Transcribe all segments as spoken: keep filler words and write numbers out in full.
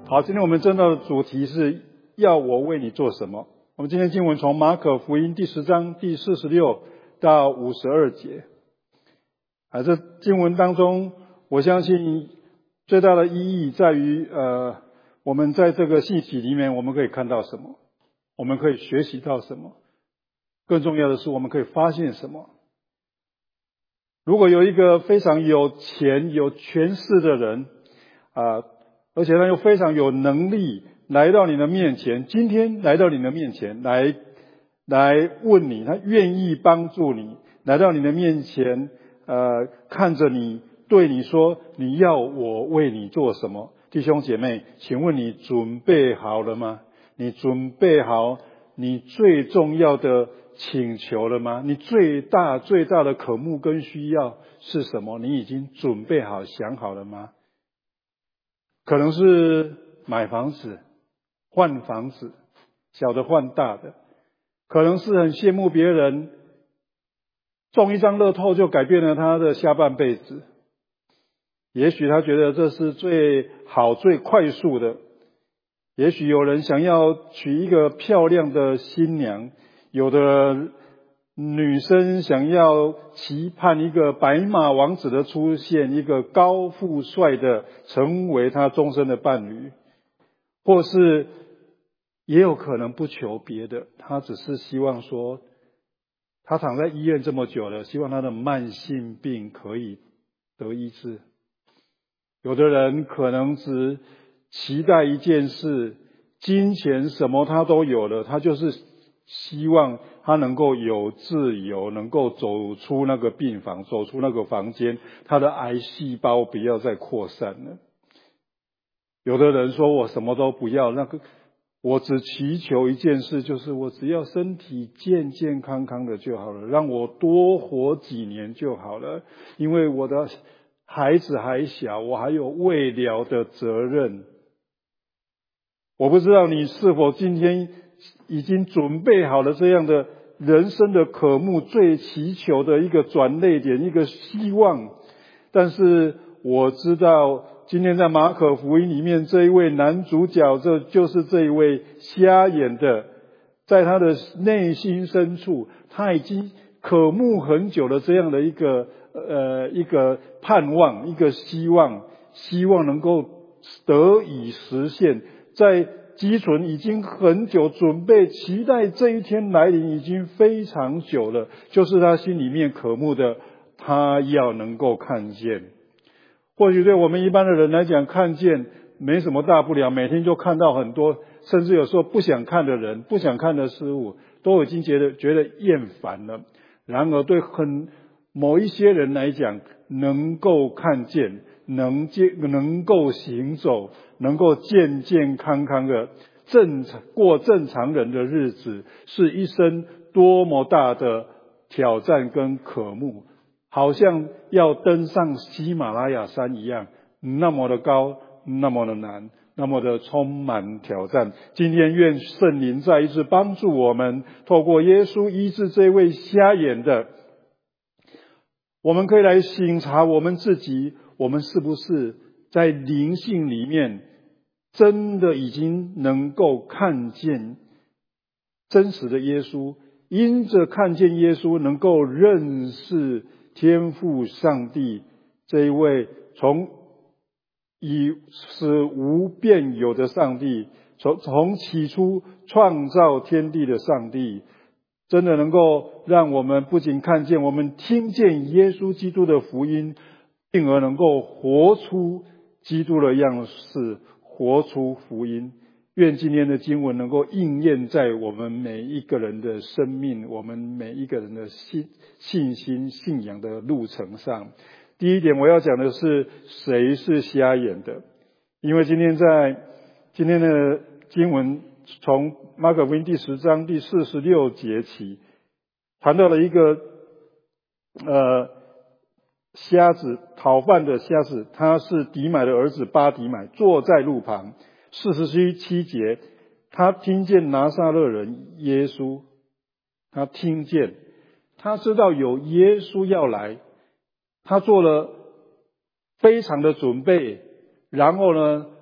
好，今天我们真的主题是要我为你做什么。我们今天经文从马可福音第十章第四十六到五十二节。啊，这经文当中，我相信最大的意义在于，呃，我们在这个信息里面，我们可以看到什么？我们可以学习到什么？更重要的是，我们可以发现什么？如果有一个非常有钱、有权势的人，啊，而且他又非常有能力来到你的面前，今天来到你的面前来来问你，他愿意帮助你，来到你的面前，呃，看着你，对你说，你要我为你做什么？弟兄姐妹，请问你准备好了吗？你准备好你最重要的请求了吗？你最大最大的渴慕跟需要是什么？你已经准备好想好了吗？可能是买房子、换房子，小的换大的，可能是很羡慕别人中一张乐透就改变了他的下半辈子，也许他觉得这是最好最快速的，也许有人想要娶一个漂亮的新娘，有的女生想要期盼一个白马王子的出现，一个高富帅的成为他终身的伴侣，或是也有可能不求别的，他只是希望说，他躺在医院这么久了，希望他的慢性病可以得医治。有的人可能只期待一件事，金钱什么他都有了，他就是希望他能够有自由，能够走出那个病房，走出那个房间，他的癌细胞不要再扩散了。有的人说我什么都不要，那个我只祈求一件事，就是我只要身体健健康康的就好了，让我多活几年就好了，因为我的孩子还小，我还有未了的责任。我不知道你是否今天已经准备好了这样的人生的渴慕，最祈求的一个转捩点，一个希望。但是我知道今天在马可福音里面，这一位男主角，这就是这一位瞎眼的，在他的内心深处，他已经渴慕很久的这样的一个呃一个盼望，一个希望，希望能够得以实现，在积存已经很久，准备期待这一天来临已经非常久了，就是他心里面渴慕的，他要能够看见。或许对我们一般的人来讲，看见没什么大不了，每天就看到很多，甚至有时候不想看的人，不想看的事物，都已经觉得觉得厌烦了。然而对很某一些人来讲，能够看见，能见能够行走，能够健健康康的正常过正常人的日子，是一生多么大的挑战跟渴慕，好像要登上喜马拉雅山一样，那么的高，那么的难，那么的充满挑战。今天愿圣灵再一次帮助我们，透过耶稣医治这位瞎眼的，我们可以来省察我们自己，我们是不是在灵性里面真的已经能够看见真实的耶稣，因着看见耶稣能够认识天父上帝这一位从以使无变有的上帝，从从起初创造天地的上帝，真的能够让我们不仅看见，我们听见耶稣基督的福音，进而能够活出基督的样式，活出福音。愿今天的经文能够应验在我们每一个人的生命，我们每一个人的信信心信仰的路程上。第一点我要讲的是，谁是瞎眼的？因为今天在今天的经文从马可福音第十章第四十六节起，谈到了一个呃瞎子，讨饭的瞎子，他是底买的儿子巴底买，坐在路旁。四十七节，他听见拿撒勒人耶稣，他听见，他知道有耶稣要来，他做了非常的准备，然后呢，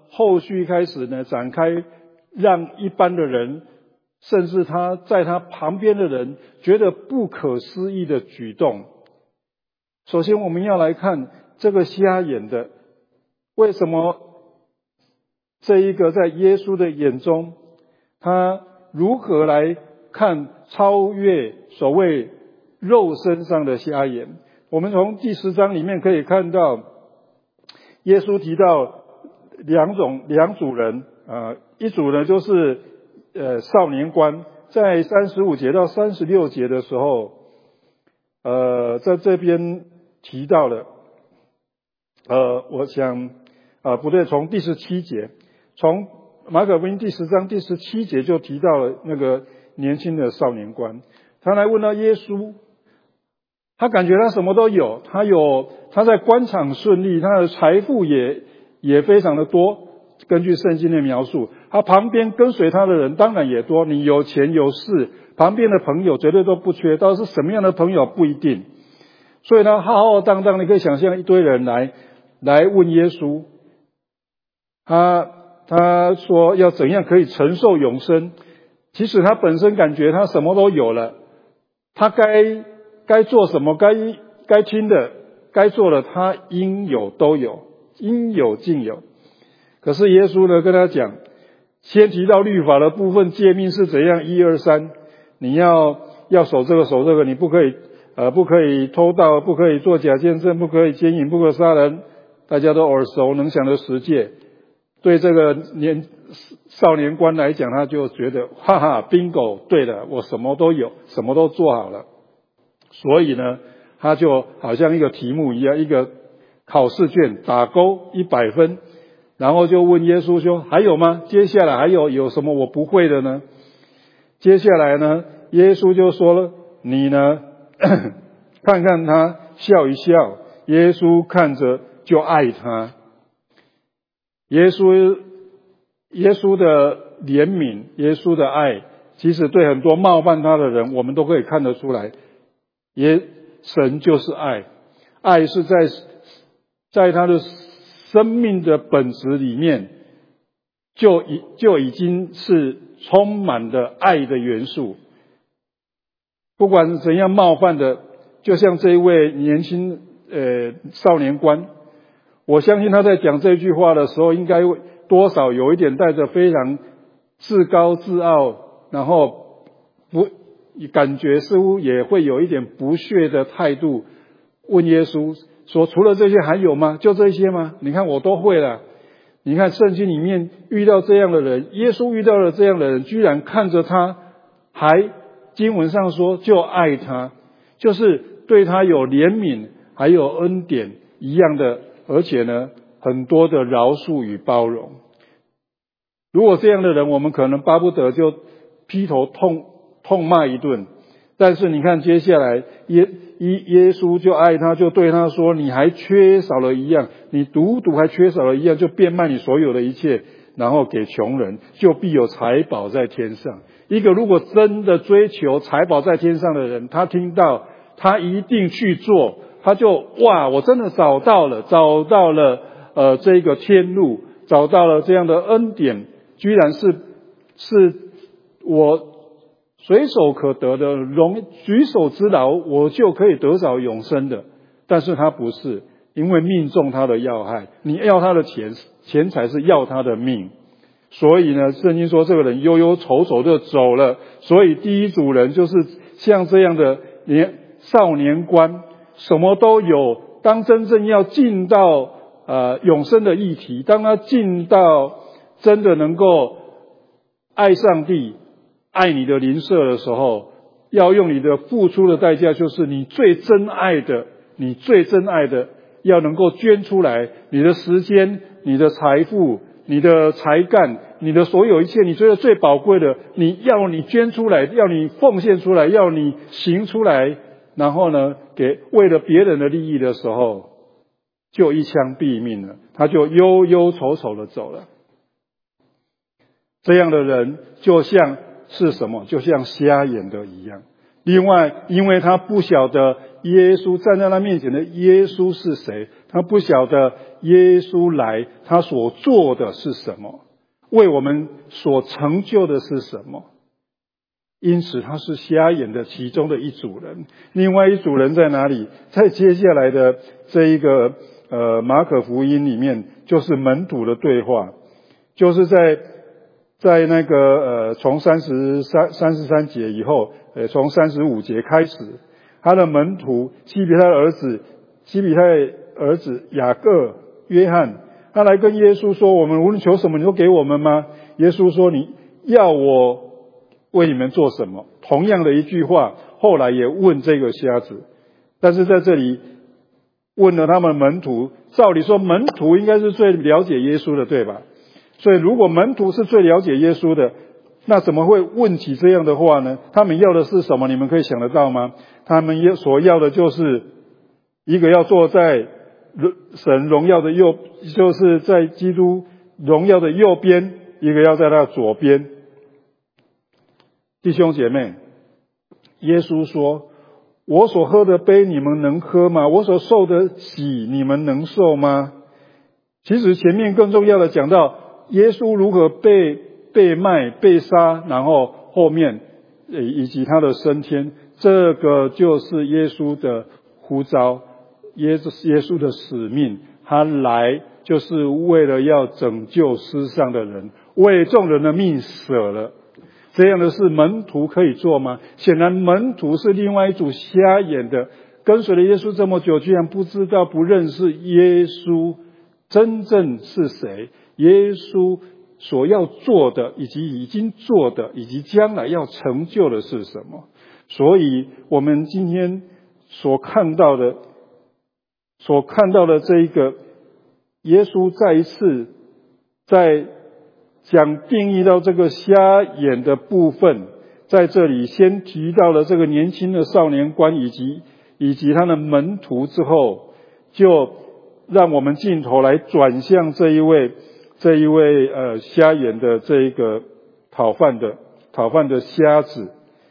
后续开始呢展开，让一般的人，甚至他在他旁边的人觉得不可思议的举动。首先我们要来看这个瞎眼的，为什么这一个在耶稣的眼中，他如何来看超越所谓肉身上的瞎眼。我们从第十章里面可以看到，耶稣提到两种两组人，呃，一组呢就是呃少年官，在三十五节到三十六节的时候，呃，在这边提到了，呃，我想，呃，不对，从第十七节，从马可福音第十章第十七节就提到了那个年轻的少年官，他来问到耶稣，他感觉他什么都有，他有他在官场顺利，他的财富也也非常的多，根据圣经的描述，他旁边跟随他的人当然也多，你有钱有势，旁边的朋友绝对都不缺，到底是什么样的朋友不一定。所以他浩浩荡荡，你可以想象一堆人来来问耶稣，他他说要怎样可以承受永生。其实他本身感觉他什么都有了，他该该做什么，该该听的该做的，他应有都有，应有尽有。可是耶稣呢跟他讲，先提到律法的部分，诫命是怎样，一二三，你要要守这个守这个，你不可以呃不可以偷盗，不可以作假见证，不可以奸淫，不可杀人，大家都耳熟能详的十诫。对这个年少年官来讲，他就觉得哈哈 bingo， 对了，我什么都有，什么都做好了。所以呢，他就好像一个题目一样，一个考试卷打勾一百分，然后就问耶稣说还有吗？接下来还有有什么我不会的呢？接下来呢，耶稣就说了，你呢看看他，笑一笑，耶稣看着就爱他。耶稣耶稣的怜悯，耶稣的爱，其实对很多冒犯他的人，我们都可以看得出来。也神就是爱，爱是在在他的生命的本质里面，就已就已经是充满了爱的元素。不管是怎样冒犯的，就像这一位年轻呃少年官，我相信他在讲这句话的时候，应该多少有一点带着非常自高自傲，然后不感觉似乎也会有一点不屑的态度，问耶稣说，除了这些还有吗？就这些吗？你看我都会了。你看圣经里面遇到这样的人，耶稣遇到了这样的人，居然看着他，还经文上说就爱他，就是对他有怜悯还有恩典一样的，而且呢很多的饶恕与包容。如果这样的人，我们可能巴不得就劈头痛痛骂一顿，但是你看接下来耶耶耶稣就爱他，就对他说，你还缺少了一样，你独独还缺少了一样，就变卖你所有的一切，然后给穷人，就必有财宝在天上。一个如果真的追求财宝在天上的人，他听到他一定去做，他就哇，我真的找到了找到了呃这个天路，找到了这样的恩典，居然是是我随手可得的，容举手之劳，我就可以得着永生的。但是他不是，因为命中他的要害，你要他的钱，钱财是要他的命。所以呢，圣经说这个人忧忧愁愁就走了。所以第一组人就是像这样的年少年官，什么都有。当真正要进到呃永生的议题，当他进到真的能够爱上帝，爱你的邻舍的时候，要用你的付出的代价，就是你最珍爱的，你最珍爱的要能够捐出来，你的时间，你的财富，你的才干，你的所有一切，你觉得最宝贵的，你要你捐出来，要你奉献出来，要你行出来，然后呢，给为了别人的利益的时候，就一枪毙命了，他就忧忧愁愁的走了。这样的人就像是什么？就像瞎眼的一样。另外，因为他不晓得耶稣站在他面前的耶稣是谁，他不晓得耶稣来他所做的是什么，为我们所成就的是什么。因此他是瞎眼的其中的一组人。另外一组人在哪里？在接下来的这一个呃马可福音里面，就是门徒的对话，就是在在那个呃从三十三三十三节以后，呃从三十五节开始，他的门徒西比泰的儿子西比泰儿子雅各、约翰，他来跟耶稣说：“我们无论求什么，你都给我们吗？”耶稣说：“你要我为你们做什么？”同样的一句话，后来也问这个瞎子，但是在这里问了他们门徒。照理说，门徒应该是最了解耶稣的，对吧？所以如果门徒是最了解耶稣的，那怎么会问起这样的话呢？他们要的是什么？你们可以想得到吗？他们所要的就是一个要坐在神荣耀的右，就是在基督荣耀的右边，一个要在他的左边。弟兄姐妹，耶稣说：“我所喝的杯你们能喝吗？我所受的洗你们能受吗？”其实前面更重要的讲到耶稣如何被被卖、被杀，然后后面以及他的升天，这个就是耶稣的呼召，耶耶稣的使命。他来就是为了要拯救世上的人，为众人的命舍了。这样的事门徒可以做吗？显然门徒是另外一组瞎眼的，跟随了耶稣这么久，居然不知道不认识耶稣真正是谁，耶稣所要做的，以及已经做的，以及将来要成就的是什么。所以我们今天所看到的所看到的这一个耶稣再一次在讲定义到这个瞎眼的部分，在这里先提到了这个年轻的少年官以及以及他的门徒之后，就让我们镜头来转向这一位这一位呃瞎眼的这一个讨饭的讨饭的瞎子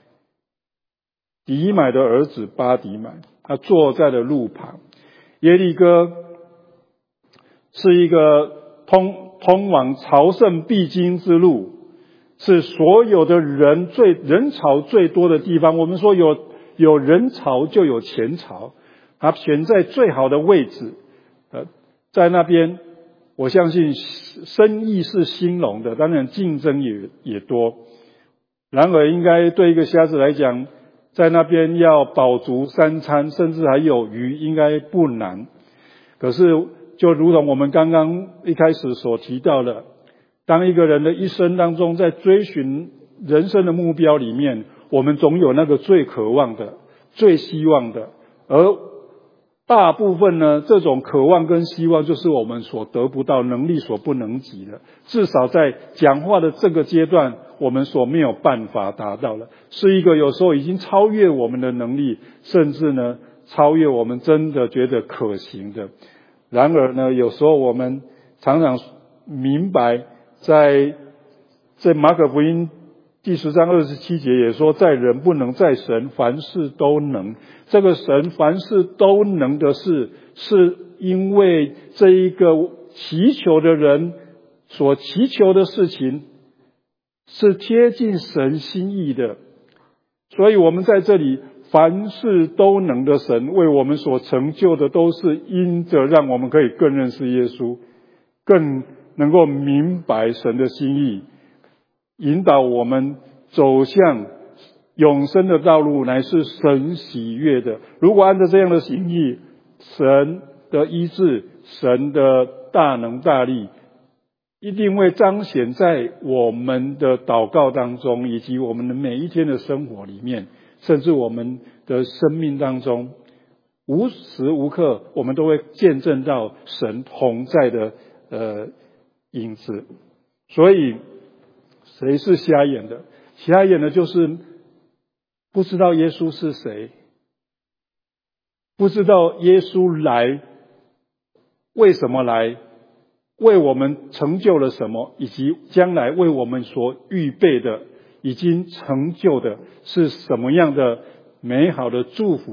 底买的儿子巴底买，他坐在了路旁。耶利哥是一个通通往朝圣必经之路，是所有的人最人潮最多的地方。我们说有有人潮就有钱潮，他选在最好的位置，呃，在那边，我相信生意是兴隆的，当然竞争也也多。然而，应该对一个瞎子来讲，在那边要饱足三餐，甚至还有余，应该不难。可是，就如同我们刚刚一开始所提到的，当一个人的一生当中，在追寻人生的目标里面，我们总有那个最渴望的、最希望的，而大部分呢，这种渴望跟希望就是我们所得不到、能力所不能及的，至少在讲话的这个阶段，我们所没有办法达到的，是一个有时候已经超越我们的能力，甚至呢超越我们真的觉得可行的。然而呢，有时候我们常常明白，在在马可福音第十章二十七节也说，在人不能，在神凡事都能。这个神凡事都能的事，是因为这一个祈求的人所祈求的事情是贴近神心意的。所以我们在这里，凡事都能的神为我们所成就的，都是因着让我们可以更认识耶稣，更能够明白神的心意，引导我们走向永生的道路，乃是神喜悦的。如果按照这样的心意，神的医治，神的大能大力，一定会彰显在我们的祷告当中，以及我们的每一天的生活里面，甚至我们的生命当中，无时无刻我们都会见证到神同在的呃影子。所以谁是瞎眼的？瞎眼的就是不知道耶稣是谁，不知道耶稣来为什么来，为我们成就了什么，以及将来为我们所预备的已经成就的是什么样的美好的祝福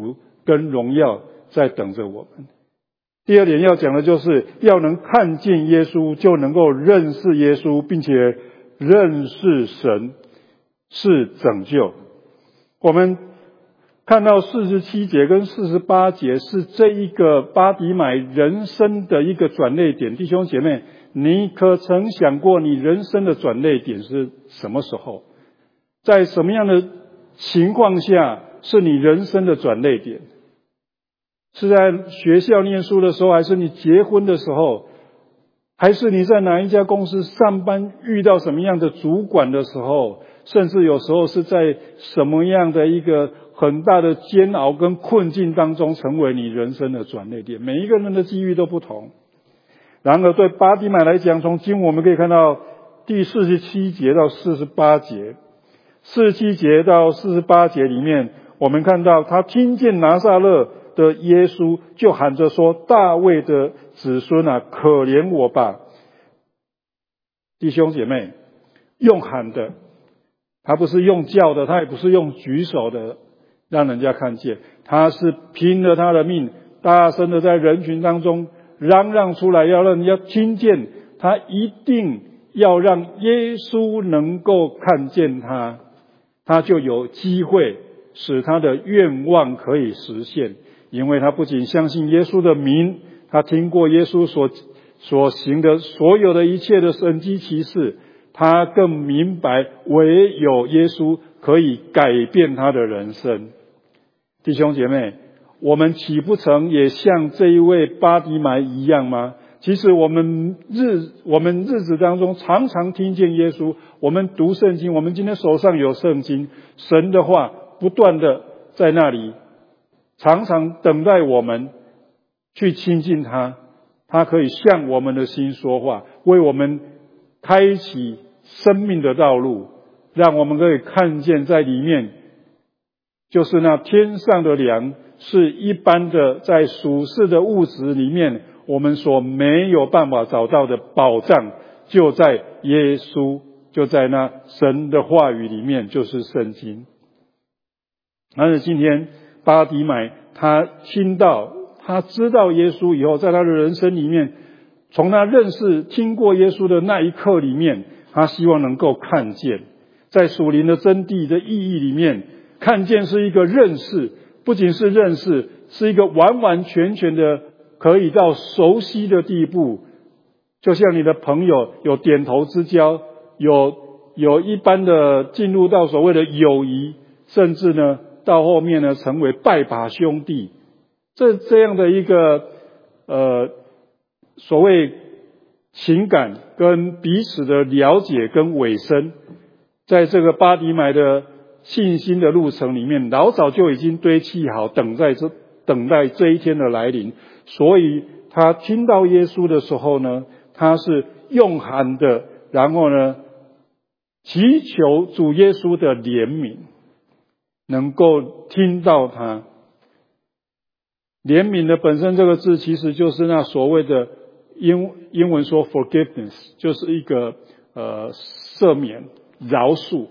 跟荣耀在等着我们。第二点要讲的就是要能看见耶稣，就能够认识耶稣，并且认识神是拯救。我们看到四十七节跟四十八节是这一个巴底买人生的一个转捩点。弟兄姐妹，你可曾想过你人生的转捩点是什么时候？在什么样的情况下是你人生的转捩点？是在学校念书的时候，还是你结婚的时候，还是你在哪一家公司上班遇到什么样的主管的时候，甚至有时候是在什么样的一个很大的煎熬跟困境当中成为你人生的转捩点。每一个人的机遇都不同。然而对巴底买来讲，从经文我们可以看到第四十七节到四十八节，四十七节到四十八节里面，我们看到他听见拿撒勒的耶稣，就喊着说：大卫的子孙啊，可怜我吧！弟兄姐妹，用喊的，他不是用叫的，他也不是用举手的让人家看见，他是拼了他的命，大声的在人群当中嚷嚷出来，要让人家听见，他一定要让耶稣能够看见他，他就有机会使他的愿望可以实现。因为他不仅相信耶稣的名，他听过耶稣所所行的所有的一切的神迹奇事，他更明白唯有耶稣可以改变他的人生。弟兄姐妹，我们岂不曾也像这一位巴底买一样吗？其实我们日我们日子当中常常听见耶稣，我们读圣经，我们今天手上有圣经，神的话不断的在那里常常等待我们去亲近他，他可以向我们的心说话，为我们开启生命的道路，让我们可以看见在里面就是那天上的粮，是一般的在属世的物质里面我们所没有办法找到的宝藏，就在耶稣，就在那神的话语里面，就是圣经。但是今天巴底买他听到他知道耶稣以后，在他的人生里面，从他认识听过耶稣的那一刻里面，他希望能够看见，在属灵的真谛的意义里面，看见是一个认识，不仅是认识，是一个完完全全的可以到熟悉的地步。就像你的朋友有点头之交，有有一般的进入到所谓的友谊，甚至呢到后面呢成为拜把兄弟，这这样的一个呃所谓情感跟彼此的了解跟委身，在这个巴底买的信心的路程里面，老早就已经堆砌好，等待这等待这一天的来临。所以他听到耶稣的时候呢，他是用喊的，然后呢祈求主耶稣的怜悯，能够听到他。怜悯的本身这个字其实就是那所谓的英英文说 forgiveness， 就是一个呃赦免饶恕。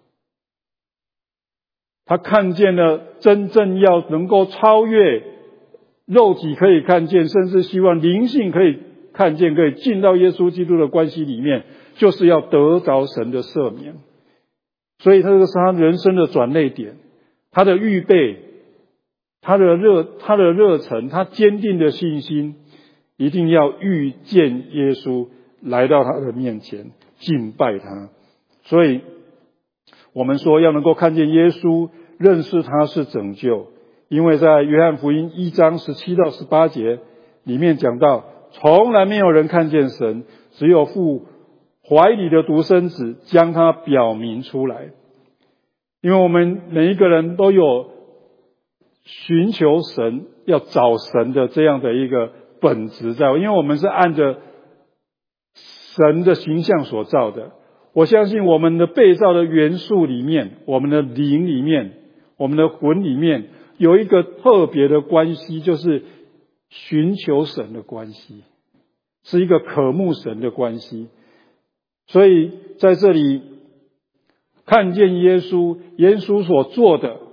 他看见了真正要能够超越肉体可以看见，甚至希望灵性可以看见，可以进到耶稣基督的关系里面，就是要得着神的赦免。所以这个是他人生的转捩点，他的预备，他的热他的热忱，他坚定的信心，一定要遇见耶稣，来到他的面前敬拜他。所以我们说要能够看见耶稣，认识他是拯救。因为在约翰福音一章十七到十八节里面讲到，从来没有人看见神，只有父怀里的独生子将他表明出来。因为我们每一个人都有寻求神，要找神的这样的一个本质在，因为我们是按着神的形象所造的。我相信我们的被造的元素里面，我们的灵里面，我们的魂里面有一个特别的关系，就是寻求神的关系，是一个渴慕神的关系。所以在这里看见耶稣，耶稣所做的，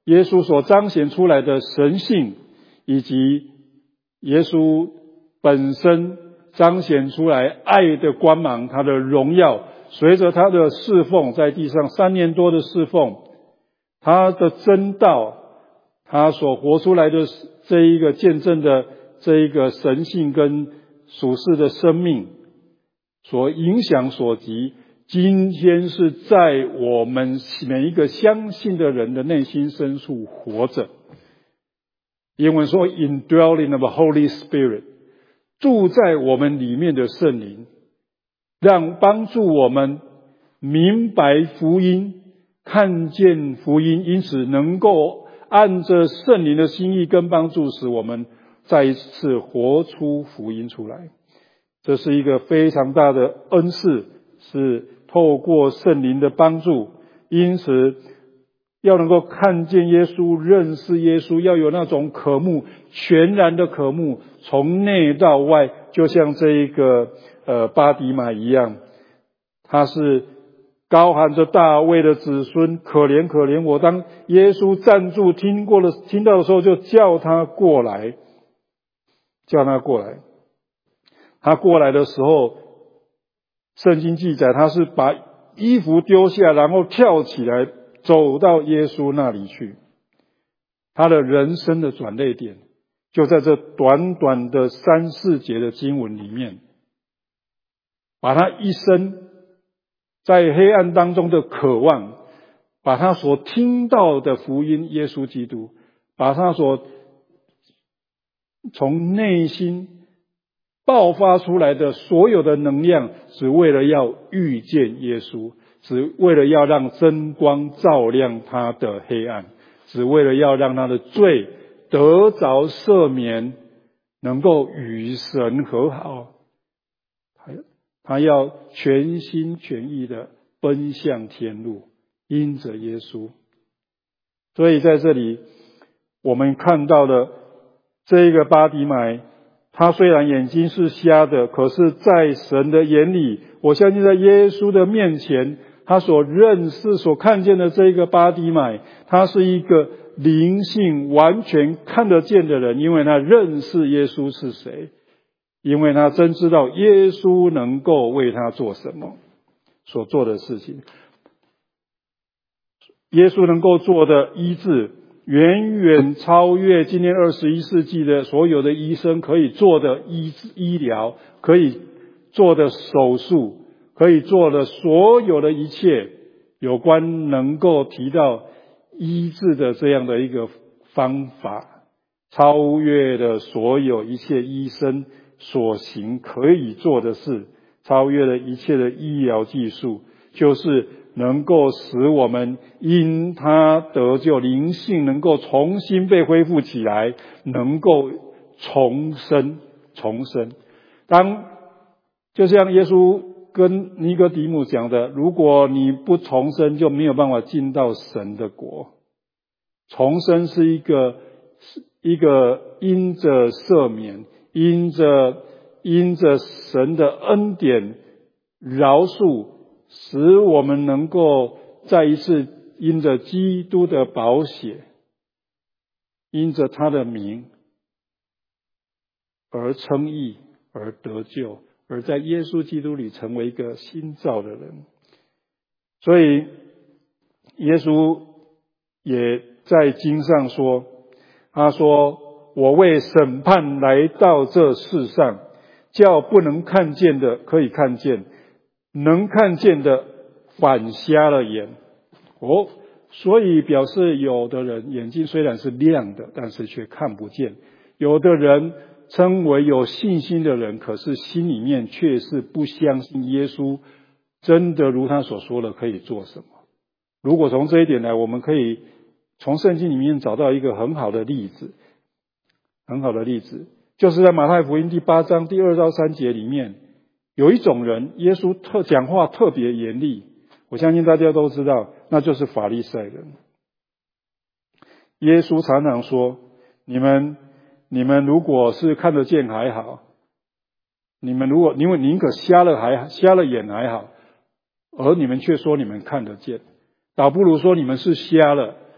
耶稣所彰显出来的神性，以及耶稣本身彰显出来爱的光芒，他的荣耀，随着他的侍奉，在地上三年多的侍奉，他的真道，他所活出来的这一个见证的这一个神性跟属世的生命所影响所及，今天是在我们每一个相信的人的内心深处活着。英文说 indwelling of the Holy Spirit， 住在我们里面的圣灵，让帮助我们明白福音，看见福音，因此能够按着圣灵的心意跟帮助，使我们再一次活出福音出来。这是一个非常大的恩赐，是透过圣灵的帮助，因此要能够看见耶稣，认识耶稣，要有那种渴慕，全然的渴慕，从内到外，就像这一个呃巴迪马一样，他是高喊着大卫的子孙，可怜可怜我。当耶稣站住，听过了听到的时候，就叫他过来，叫他过来。他过来的时候，圣经记载他是把衣服丢下，然后跳起来走到耶稣那里去。他的人生的转捩点就在这短短的三四节的经文里面，把他一生在黑暗当中的渴望，把他所听到的福音耶稣基督，把他所从内心爆发出来的所有的能量，只为了要遇见耶稣，只为了要让真光照亮他的黑暗，只为了要让他的罪得着赦免，能够与神和好。他要全心全意的奔向天路，因着耶稣。所以在这里我们看到了这个巴底买，他虽然眼睛是瞎的，可是在神的眼里，我相信在耶稣的面前，他所认识所看见的这个巴底买，他是一个灵性完全看得见的人，因为他认识耶稣是谁，因为他真知道耶稣能够为他做什么，所做的事情。耶稣能够做的医治，远远超越今天二十一世纪的所有的医生可以做的医医疗，可以做的手术，可以做的所有的一切有关能够提到医治的这样的一个方法，超越了所有一切医生所行可以做的事，超越了一切的医疗技术，就是能够使我们因他得救，灵性能够重新被恢复起来，能够重生重生。当就像耶稣跟尼哥底母讲的，如果你不重生，就没有办法进到神的国。重生是一个一个因着赦免，因着因着神的恩典饶恕，使我们能够再一次因着基督的宝血，因着他的名而称义，而得救，而在耶稣基督里成为一个新造的人。所以耶稣也在经上说，他说，我为审判来到这世上，叫不能看见的可以看见，能看见的反瞎了眼。哦，所以表示有的人眼睛虽然是亮的，但是却看不见。有的人称为有信心的人，可是心里面却是不相信耶稣真的如他所说的可以做什么。如果从这一点来，我们可以从圣经里面找到一个很好的例子，很好的例子，就是在马太福音第八章第二到三节里面，有一种人，耶稣特讲话特别严厉，我相信大家都知道，那就是法利赛人。耶稣常常说，你们你们如果是看得见还好，你们如果因为宁可瞎了还瞎了眼还好，而你们却说你们看得见，倒不如说你们是瞎了，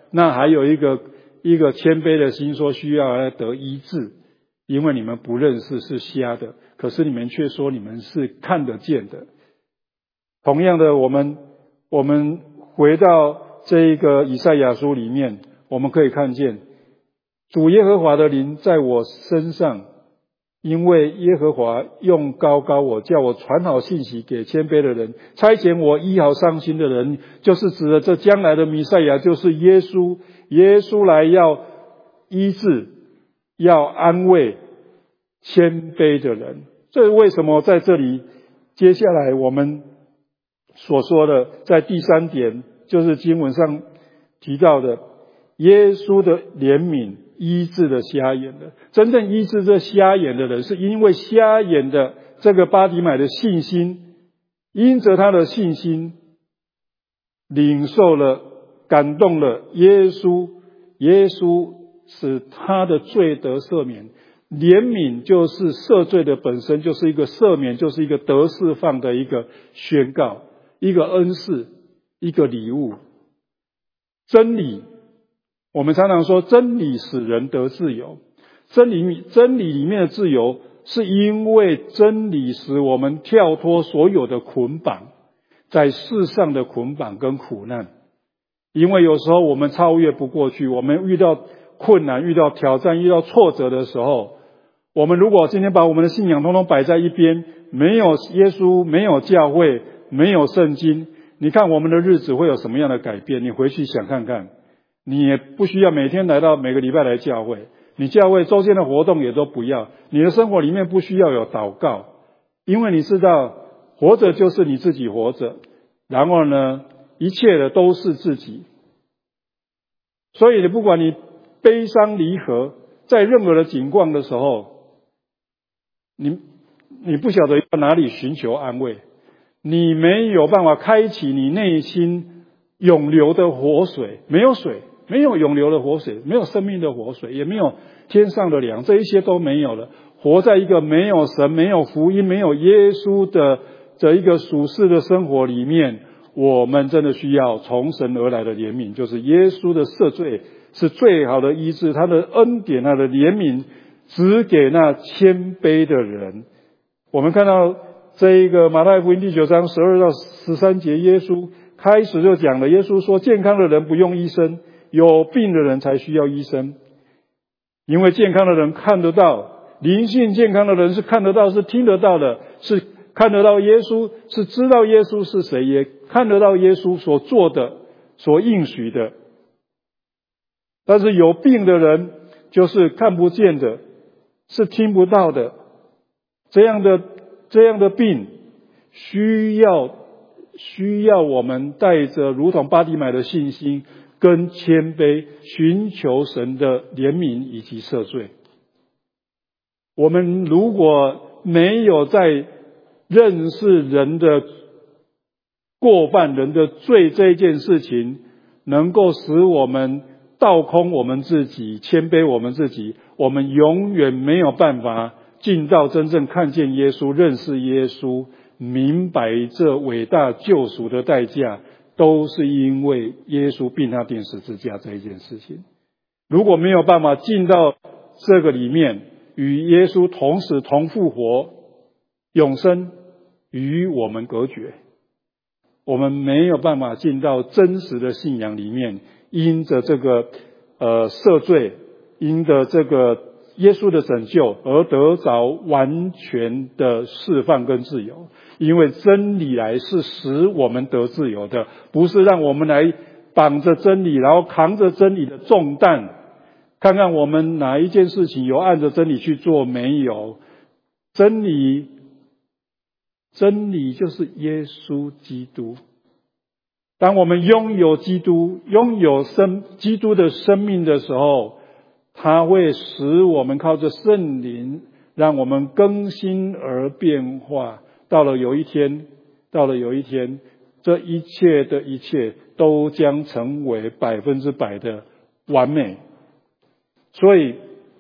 那还有一个一个谦卑的心说需要来得医治，因为你们不认识是瞎的，可是你们却说你们是看得见的。同样的，我们我们回到这一个以赛亚书里面，我们可以看见主耶和华的灵在我身上，因为耶和华用膏膏我，叫我传好信息给谦卑的人，差遣我医好伤心的人，就是指的这将来的弥赛亚，就是耶稣。耶稣来要医治，要安慰谦卑的人。这为什么在这里接下来我们所说的在第三点，就是经文上提到的耶稣的怜悯医治了瞎眼的。真正医治这瞎眼的人，是因为瞎眼的这个巴底买的信心，因着他的信心领受了感动了耶稣，耶稣使他的罪得赦免。怜悯就是赦罪的本身，就是一个赦免，就是一个得释放的一个宣告，一个恩赐，一个礼物。真理，我们常常说真理使人得自由。真理真理里面的自由，是因为真理使我们跳脱所有的捆绑，在世上的捆绑跟苦难。因为有时候我们超越不过去，我们遇到困难、遇到挑战、遇到挫折的时候，我们如果今天把我们的信仰通通摆在一边，没有耶稣，没有教会，没有圣经，你看我们的日子会有什么样的改变？你回去想看看，你也不需要每天来到每个礼拜来教会，你教会周间的活动也都不要，你的生活里面不需要有祷告，因为你知道活着就是你自己活着，然后呢一切的都是自己。所以不管你悲伤离合，在任何的境况的时候，你你不晓得要哪里寻求安慰，你没有办法开启你内心永流的活水，没有水，没有永流的活水，没有生命的活水，也没有天上的粮，这一些都没有了。活在一个没有神、没有福音、没有耶稣的这一个属世的生活里面，我们真的需要从神而来的怜悯，就是耶稣的赦罪是最好的医治，他的恩典，他的怜悯只给那谦卑的人。我们看到这一个马太福音第九章十二到十三节，耶稣开始就讲了，耶稣说健康的人不用医生，有病的人才需要医生。因为健康的人看得到，灵性健康的人是看得到，是听得到的，是看得到耶稣，是知道耶稣是谁，也看得到耶稣所做的，所应许的。但是有病的人就是看不见的，是听不到的。这样的这样的病需要需要我们带着如同巴底买的信心跟谦卑，寻求神的怜悯以及赦罪。我们如果没有在认识人的过犯、人的罪这件事情，能够使我们倒空我们自己，谦卑我们自己，我们永远没有办法进到真正看见耶稣、认识耶稣、明白这伟大救赎的代价，都是因为耶稣并他钉十字架这一件事情。如果没有办法进到这个里面，与耶稣同死同复活，永生与我们隔绝，我们没有办法进到真实的信仰里面，因着这个呃赦罪，因着这个耶稣的拯救而得着完全的释放跟自由。因为真理来是使我们得自由的，不是让我们来绑着真理，然后扛着真理的重担，看看我们哪一件事情有按着真理去做没有。真理真理就是耶稣基督。当我们拥有基督，拥有生基督的生命的时候，他会使我们靠着圣灵让我们更新而变化。到了有一天到了有一天这一切的一切都将成为百分之百的完美。所以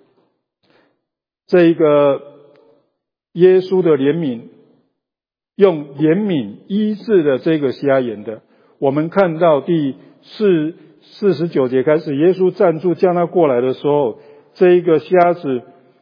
这一个耶稣的怜悯，用怜悯医治了这个瞎眼的。我们看到第四四十九节开始，耶稣站住叫他过来的时候，这一个瞎子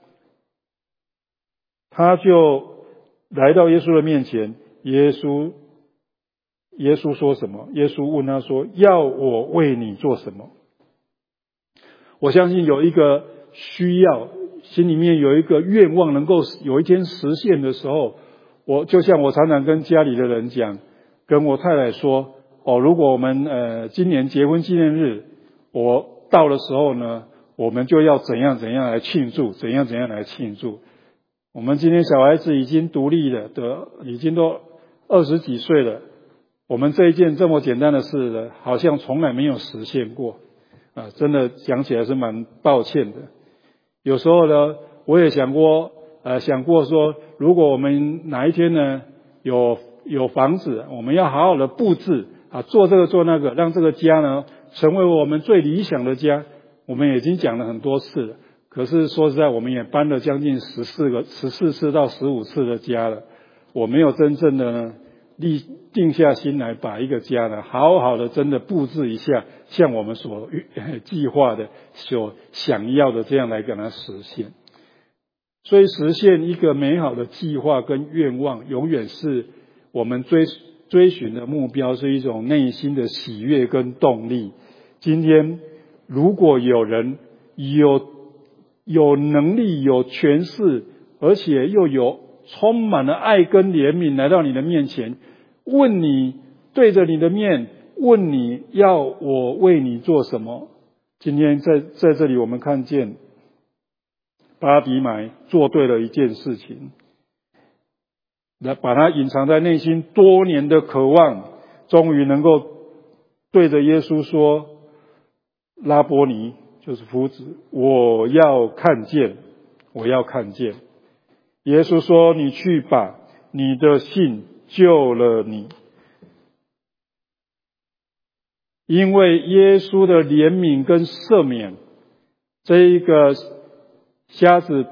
他就来到耶稣的面前。耶稣耶稣说什么？耶稣问他说：要我为你做什么？我相信有一个需要，心里面有一个愿望能够有一天实现的时候，我就像我常常跟家里的人讲，跟我太太说，哦，如果我们呃今年结婚纪念日我到的时候呢，我们就要怎样怎样来庆祝，怎样怎样来庆祝。我们今天小孩子已经独立了，的已经都二十几岁了，我们这一件这么简单的事呢，好像从来没有实现过啊，真的讲起来是蛮抱歉的。有时候呢，我也想过呃想过说，如果我们哪一天呢有有房子，我们要好好的布置啊，做这个做那个，让这个家呢成为我们最理想的家。我们已经讲了很多次了，可是说实在，我们也搬了将近十四个十四次到十五次的家了，我没有真正的呢立定下心来把一个家呢好好的真的布置一下，像我们所计划的所想要的这样来给它实现。所以实现一个美好的计划跟愿望，永远是我们追追寻的目标，是一种内心的喜悦跟动力。今天如果有人有有能力有权势，而且又有充满了爱跟怜悯来到你的面前，问你，对着你的面问你要我为你做什么。今天在在这里我们看见巴底买做对了一件事情，来把他隐藏在内心多年的渴望，终于能够对着耶稣说，拉波尼就是夫子，我要看见，我要看见。耶稣说，你去吧，你的信救了你。因为耶稣的怜悯跟赦免，这一个瞎子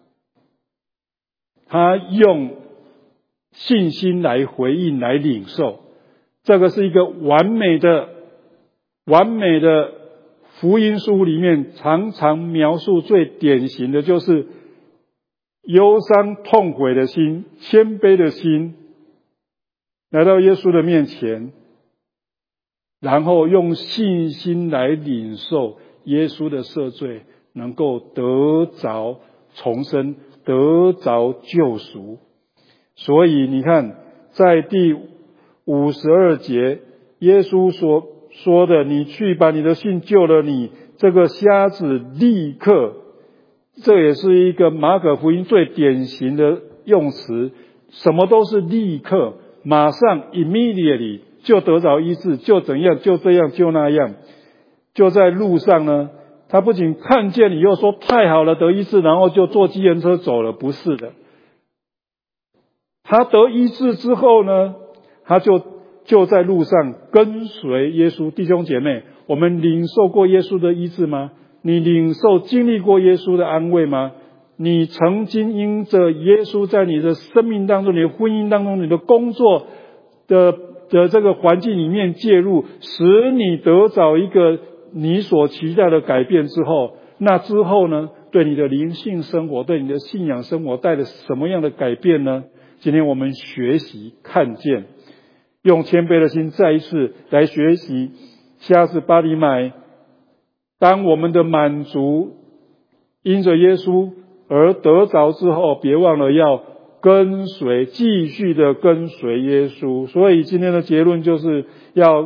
他用信心来回应来领受，这个是一个完美的完美的福音书里面常常描述最典型的就是忧伤痛悔的心，谦卑的心来到耶稣的面前，然后用信心来领受耶稣的赦罪，能够得着重生，得着救赎。所以你看，在第五十二节，耶稣所说的，你去把你的信救了你，这个瞎子立刻，这也是一个马可福音最典型的用词，什么都是立刻，马上 immediately 就得着医治，就怎样就这样就那样。就在路上呢，他不仅看见你又说太好了得医治，然后就坐计程车走了，不是的。他得医治之后呢，他就就在路上跟随耶稣。弟兄姐妹，我们领受过耶稣的医治吗？你领受经历过耶稣的安慰吗？你曾经因着耶稣在你的生命当中，你的婚姻当中，你的工作的的这个环境里面介入，使你得着一个你所期待的改变之后，那之后呢，对你的灵性生活，对你的信仰生活带来什么样的改变呢？今天我们学习看见，用谦卑的心再一次来学习瞎子巴底买，当我们的满足因着耶稣而得着之后，别忘了要跟随，继续的跟随耶稣。所以今天的结论就是要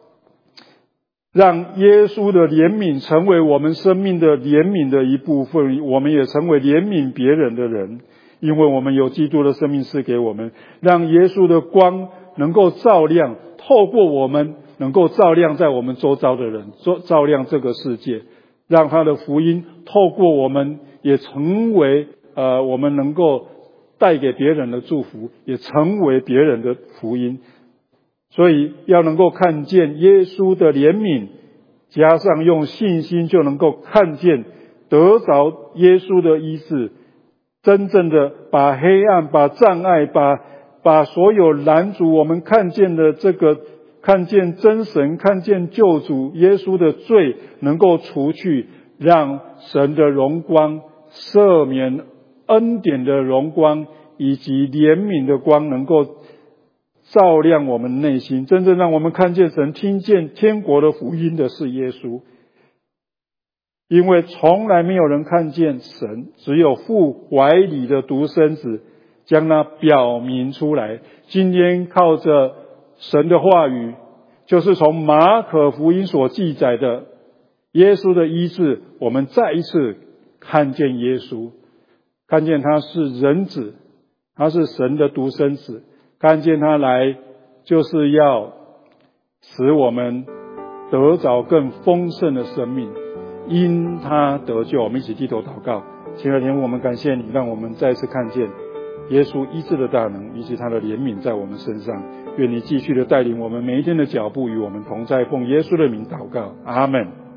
让耶稣的怜悯成为我们生命的怜悯的一部分，我们也成为怜悯别人的人，因为我们有基督的生命赐给我们，让耶稣的光能够照亮，透过我们能够照亮在我们周遭的人，照亮这个世界，让他的福音透过我们也成为呃我们能够带给别人的祝福，也成为别人的福音。所以要能够看见耶稣的怜悯，加上用信心就能够看见得着耶稣的医治，真正的把黑暗把障碍把把所有拦阻我们看见的这个看见真神，看见救主耶稣的罪能够除去，让神的荣光、赦免恩典的荣光以及怜悯的光能够照亮我们内心，真正让我们看见神、听见天国的福音的是耶稣。因为从来没有人看见神，只有父怀里的独生子将那表明出来。今天靠着神的话语，就是从马可福音所记载的耶稣的医治，我们再一次看见耶稣，看见他是人子，他是神的独生子，看见他来就是要使我们得着更丰盛的生命，因他得救。我们一起低头祷告。亲爱的天父，我们感谢你，让我们再次看见耶稣医治的大能以及他的怜悯在我们身上。愿你继续的带领我们每一天的脚步，与我们同在，奉耶稣的名祷告，阿们。